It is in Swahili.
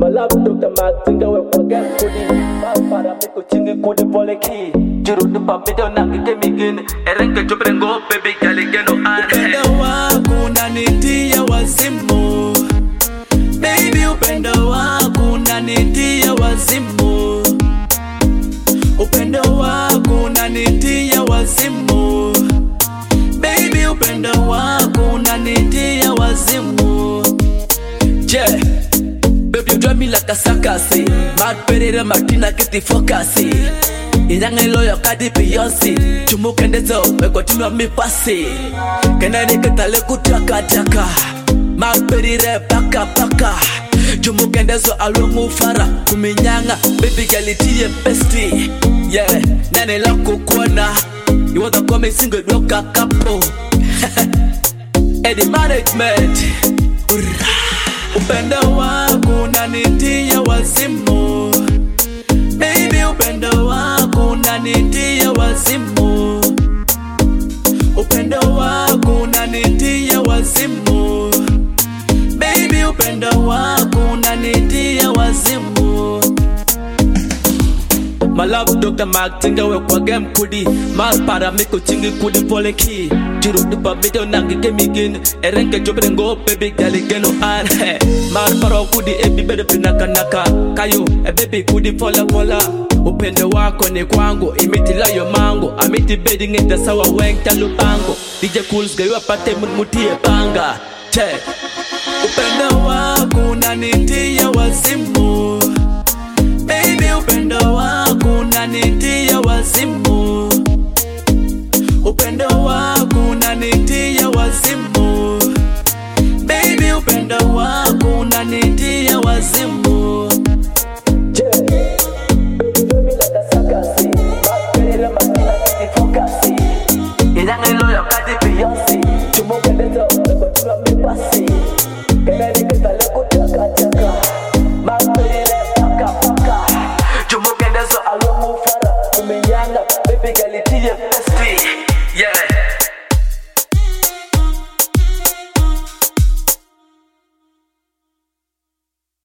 love Dr. Martinga we forget kudi. Para me kuchingi kudi pole ki. Juru dupa video nangi kemigin. Erenke choprengo baby galigeno an. Upendo wako unanitia wazimu. Baby upendo wako unanitia wazimu. Upendo wako unanitia wazimu. Baby upendo wako unanitia wazimu. Yeah. Baby you drive me like a sakasi. Mad Pereira Martina kiti fokasi. Inyanga iloyo kadi Beyonce. Chumuke ndezo weko tinu wa mipasi. Kenani ketale kutaka taka. Mad Pereira paka paka. Chumuke ndezo alungu fara. Kuminyanga baby galitie bestie. Yeah, nane la kukuona. You want to come single block a couple. Eddie management. Upendo wako unanitia wazimu. Baby upendo wako unanitia wazimu. Upendo wako unanitia wazimu. Baby upendo wako unanitia wazimu. My love Dr. Martinga we kwa game kudi. Mal para me kuchingi kudi pole ki. Juru dupa video nangi kemigin. Erenke choprengo baby galigeno an. Mal para kudi ebi bede pinaka naka. Kayo baby kudi pola pola. Upendo wako ni kwangu. Imiti la yo mango. Amiti bedi ngeta sawa weng talu bango. DJ Cools gaywa pate mutie panga. Che. Upendo wako unanitia wazimu. Baby upendo wako unanitia wazimu. Upendo wako unanitia wazimu. Baby upendo wako unanitia wazimu. Inyanga iloyo kadi Beyonce. Chumuke ndezo weko tinu wa mipasi. Kenani ketale kutaka taka. Mad Pereira paka paka. Chumuke ndezo alungu fara. Kuminyanga baby galitie bestie. Yeah.